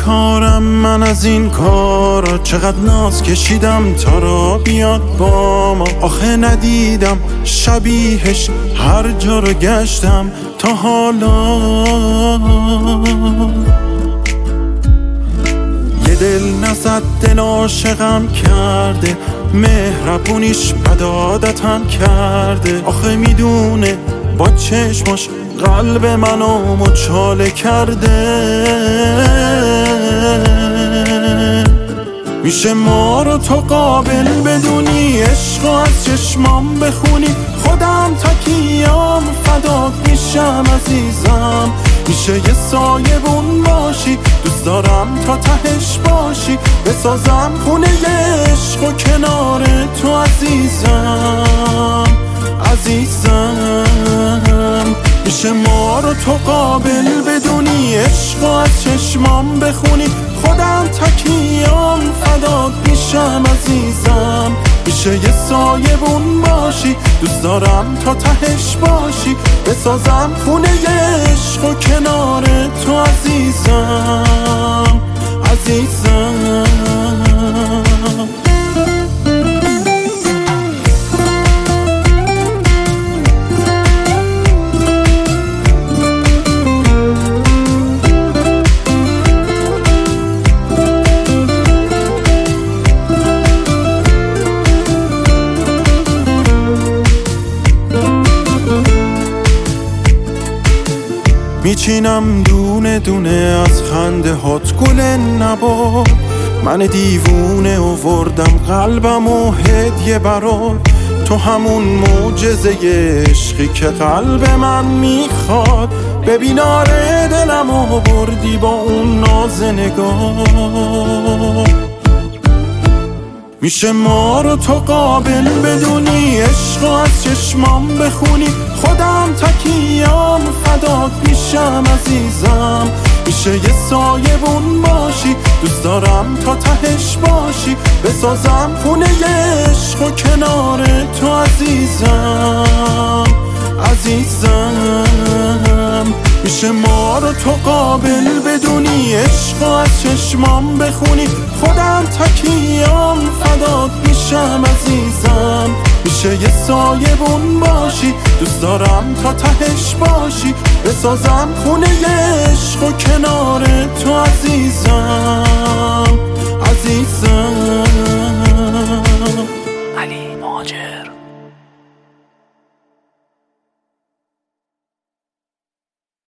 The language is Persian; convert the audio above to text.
کارم من از این کارا، چقدر ناز کشیدم تا را بیاد با ما. آخه ندیدم شبیهش، هر جا رو گشتم تا حالا. یه دل نزد دل عاشقم کرده، مهربونیش بد عادتم کرده. آخه میدونه با چشماش قلب منو مچاله کرده. میشه ما رو تو قابل بدونی، عشق از چشمام بخونی، خودم تکیام فدات میشم عزیزم. میشه یه سایبون باشی، دوست دارم تا تهش باشی، بسازم خونه یه عشق و کنار تو عزیزم. میشه ما رو تو قابل بدونی، عشق از چشمام بخونی، خودم تکیام فدات میشم عزیزم. میشه یه سایبون باشی، دوست دارم تا تهش باشی، بسازم خونه یه عشق و کنار تو عزیزم. میچینم دونه دونه از خنده هات گل نبات، من دیوونه آوردم قلبم و هدیه برات. تو همون معجزه عشقی که قلب من میخواد، ببین آره دلم آوردی با اون ناز نگاه. میشه ما رو تو قابل بدونی، عشق از چشمام بخونی، خودم تکیام فدات میشم عزیزم. میشه یه سایبون باشی، دوست دارم تا تهش باشی، بسازم خونه یه عشق و کنار تو عزیزم. میشه ما رو تو قابل بدونی، عشق از چشمام بخونی، خودم تکیام فدات میشم عزیزم. میشه یه سایبون باشی، دوست دارم تا تهش باشی، بسازم خونه یه عشق و کنار تو عزیزم.